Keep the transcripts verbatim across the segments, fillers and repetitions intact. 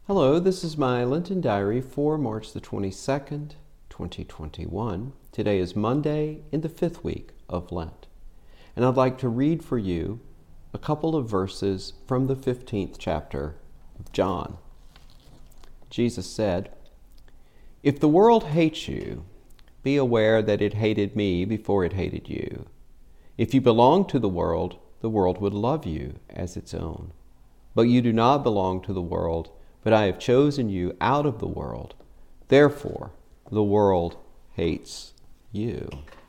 Hello, this is my Lenten Diary for March the twenty-second, twenty twenty-one. Today is Monday in the fifth week of Lent. And I'd like to read for you a couple of verses from the fifteenth chapter of John. Jesus said, "If the world hates you, be aware that it hated me before it hated you. If you belong to the world, the world would love you as its own. But you do not belong to the world, but I have chosen you out of the world. Therefore, the world hates you."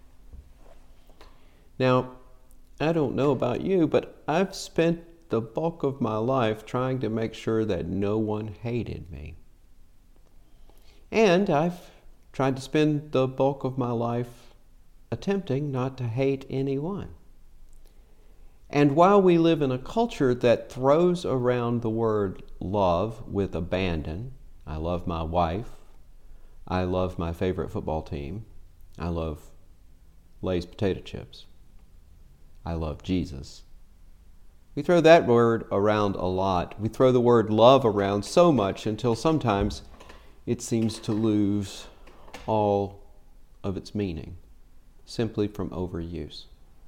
Now, I don't know about you, but I've spent the bulk of my life trying to make sure that no one hated me. And I've tried to spend the bulk of my life attempting not to hate anyone. And while we live in a culture that throws around the word love with abandon, I love my wife, I love my favorite football team, I love Lay's potato chips, I love Jesus. We throw that word around a lot. We throw the word love around so much until sometimes it seems to lose all of its meaning simply from overuse.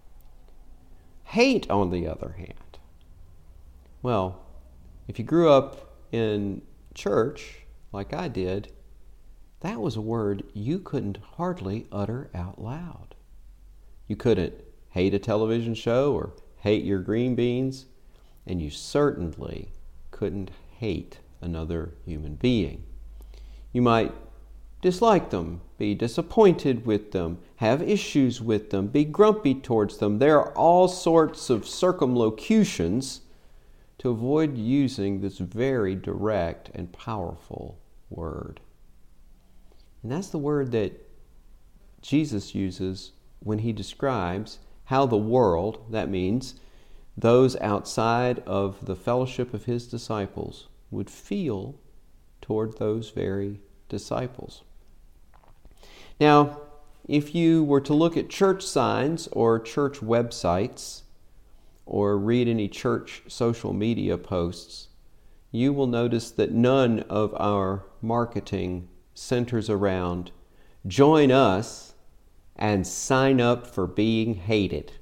Hate, on the other hand, well, if you grew up in church like I did, that was a word you couldn't hardly utter out loud. You couldn't hate a television show or hate your green beans, and you certainly couldn't hate another human being. You might dislike them, be disappointed with them, have issues with them, be grumpy towards them. There are all sorts of circumlocutions to avoid using this very direct and powerful word. And that's the word that Jesus uses when he describes how the world, that means those outside of the fellowship of his disciples, would feel toward those very disciples. Now, if you were to look at church signs or church websites or read any church social media posts, you will notice that none of our marketing centers around "join us and sign up for being hated."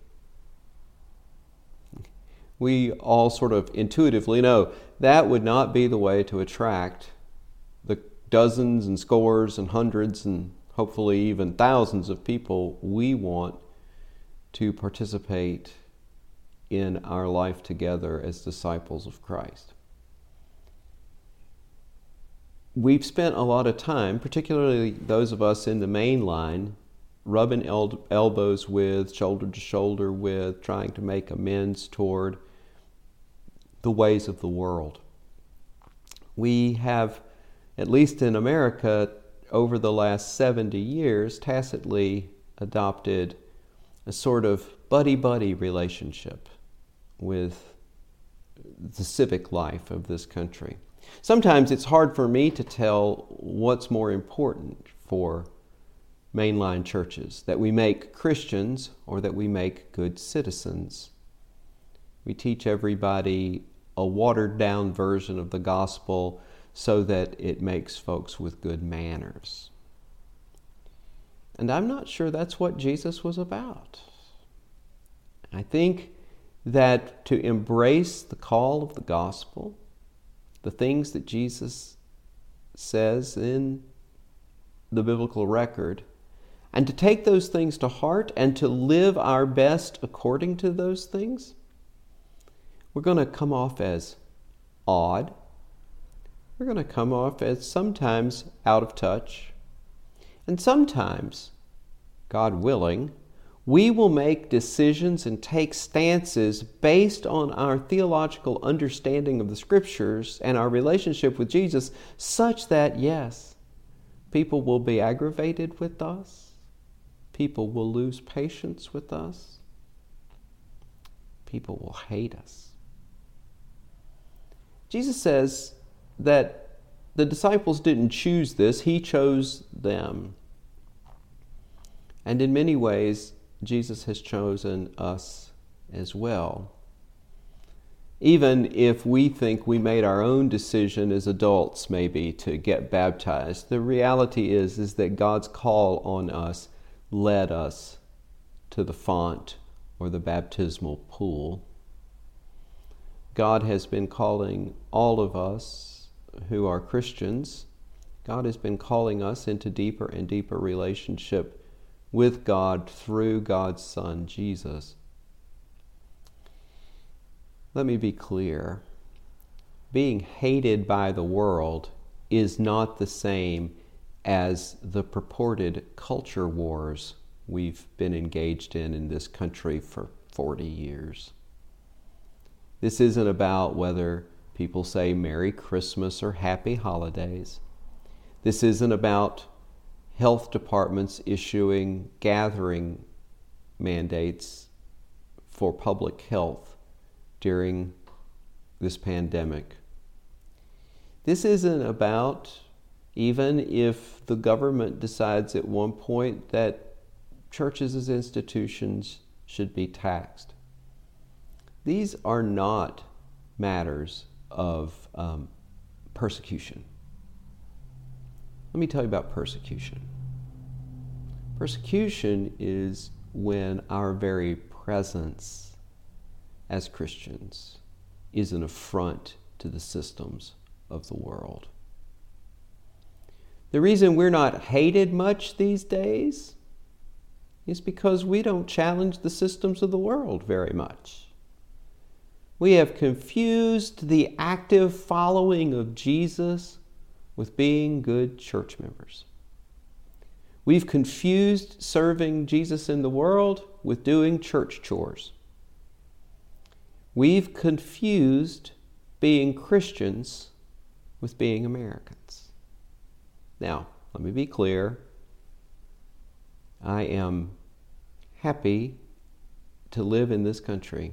We all sort of intuitively know that would not be the way to attract the dozens and scores and hundreds and hopefully even thousands of people we want to participate in our life together as disciples of Christ. We've spent a lot of time, particularly those of us in the main line, rubbing el- elbows with, shoulder to shoulder with, trying to make amends toward the ways of the world. We have, at least in America, over the last seventy years, tacitly adopted a sort of buddy-buddy relationship with the civic life of this country. Sometimes it's hard for me to tell what's more important for mainline churches, that we make Christians or that we make good citizens. We teach everybody a watered-down version of the gospel so that it makes folks with good manners. And I'm not sure that's what Jesus was about. I think that to embrace the call of the gospel, the things that Jesus says in the biblical record, and to take those things to heart and to live our best according to those things, we're going to come off as odd. We're going to come off as sometimes out of touch. And sometimes, God willing, we will make decisions and take stances based on our theological understanding of the Scriptures and our relationship with Jesus, such that, yes, people will be aggravated with us. People will lose patience with us. People will hate us. Jesus says that the disciples didn't choose this, he chose them. And in many ways, Jesus has chosen us as well. Even if we think we made our own decision as adults maybe to get baptized, the reality is, is that God's call on us led us to the font or the baptismal pool. God has been calling all of us who are Christians, God has been calling us into deeper and deeper relationship with God through God's Son, Jesus. Let me be clear. Being hated by the world is not the same as the purported culture wars we've been engaged in in this country for forty years. This isn't about whether people say Merry Christmas or Happy Holidays. This isn't about health departments issuing gathering mandates for public health during this pandemic. This isn't about, even if the government decides at one point that churches as institutions should be taxed. These are not matters of um, persecution. Let me tell you about persecution. Persecution is when our very presence as Christians is an affront to the systems of the world. The reason we're not hated much these days is because we don't challenge the systems of the world very much. We have confused the active following of Jesus with being good church members. We've confused serving Jesus in the world with doing church chores. We've confused being Christians with being Americans. Now, let me be clear. I am happy to live in this country.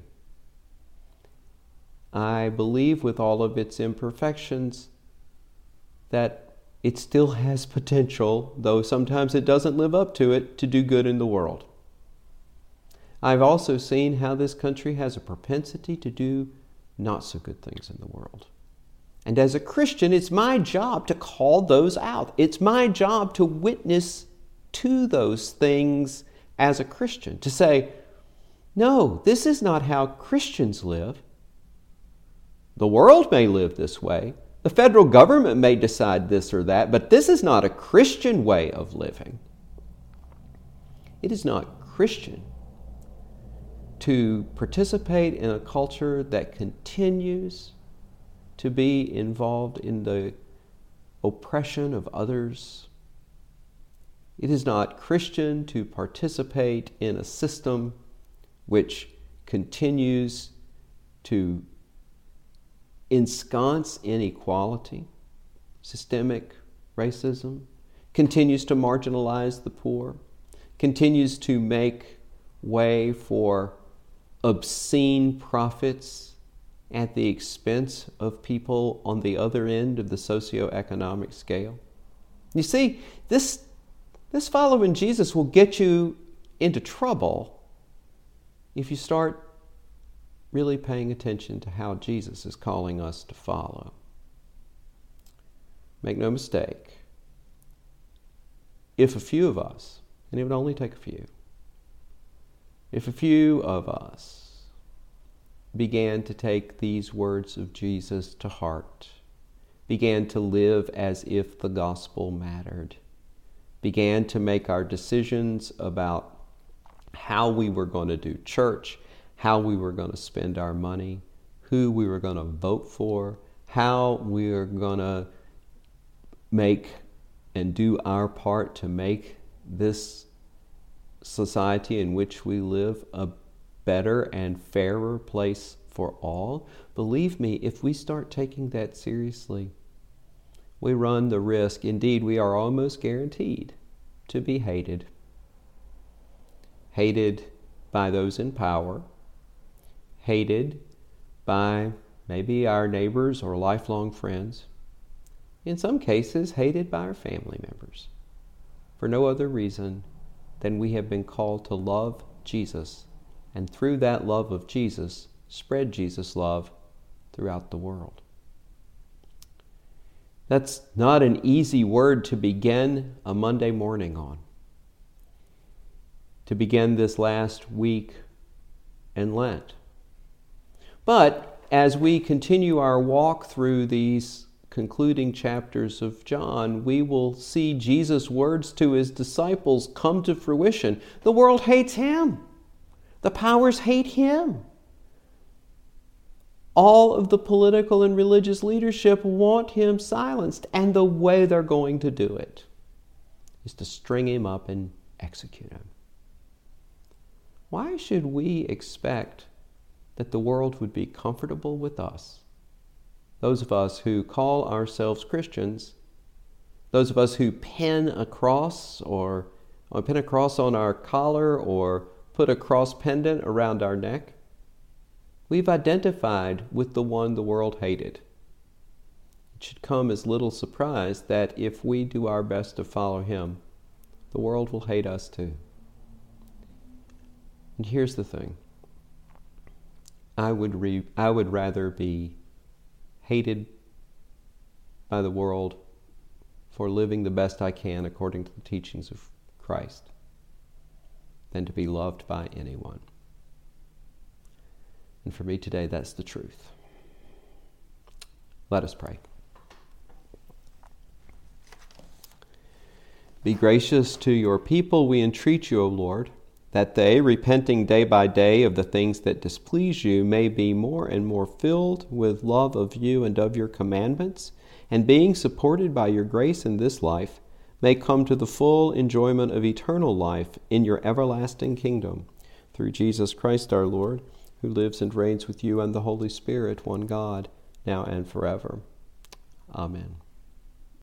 I believe with all of its imperfections that it still has potential, though sometimes it doesn't live up to it, to do good in the world. I've also seen how this country has a propensity to do not so good things in the world. And as a Christian, it's my job to call those out. It's my job to witness to those things as a Christian, to say, no, this is not how Christians live. The world may live this way. The federal government may decide this or that, but this is not a Christian way of living. It is not Christian to participate in a culture that continues to be involved in the oppression of others. It is not Christian to participate in a system which continues to ensconce inequality, systemic racism, continues to marginalize the poor, continues to make way for obscene profits at the expense of people on the other end of the socioeconomic scale. You see, this, this following Jesus will get you into trouble if you start really paying attention to how Jesus is calling us to follow. Make no mistake, if a few of us, and it would only take a few, if a few of us began to take these words of Jesus to heart, began to live as if the gospel mattered, began to make our decisions about how we were going to do church, how we were going to spend our money, who we were going to vote for, how we were going to make and do our part to make this society in which we live a better and fairer place for all. Believe me, if we start taking that seriously, we run the risk, indeed we are almost guaranteed, to be hated. Hated by those in power, hated by maybe our neighbors or lifelong friends, in some cases hated by our family members, for no other reason than we have been called to love Jesus, and through that love of Jesus, spread Jesus' love throughout the world. That's not an easy word to begin a Monday morning on. To begin this last week in Lent. But as we continue our walk through these concluding chapters of John, we will see Jesus' words to his disciples come to fruition. The world hates him. The powers hate him. All of the political and religious leadership want him silenced, and the way they're going to do it is to string him up and execute him. Why should we expect that the world would be comfortable with us? Those of us who call ourselves Christians, those of us who pin a cross or, or pin a cross on our collar or put a cross pendant around our neck, we've identified with the one the world hated. It should come as little surprise that if we do our best to follow him, the world will hate us too. And here's the thing. I would re- I would rather be hated by the world for living the best I can according to the teachings of Christ than to be loved by anyone. And for me today, that's the truth. Let us pray. Be gracious to your people, we entreat you, O Lord, that they, repenting day by day of the things that displease you, may be more and more filled with love of you and of your commandments, and being supported by your grace in this life, may come to the full enjoyment of eternal life in your everlasting kingdom, through Jesus Christ our Lord, who lives and reigns with you and the Holy Spirit, one God, now and forever. Amen.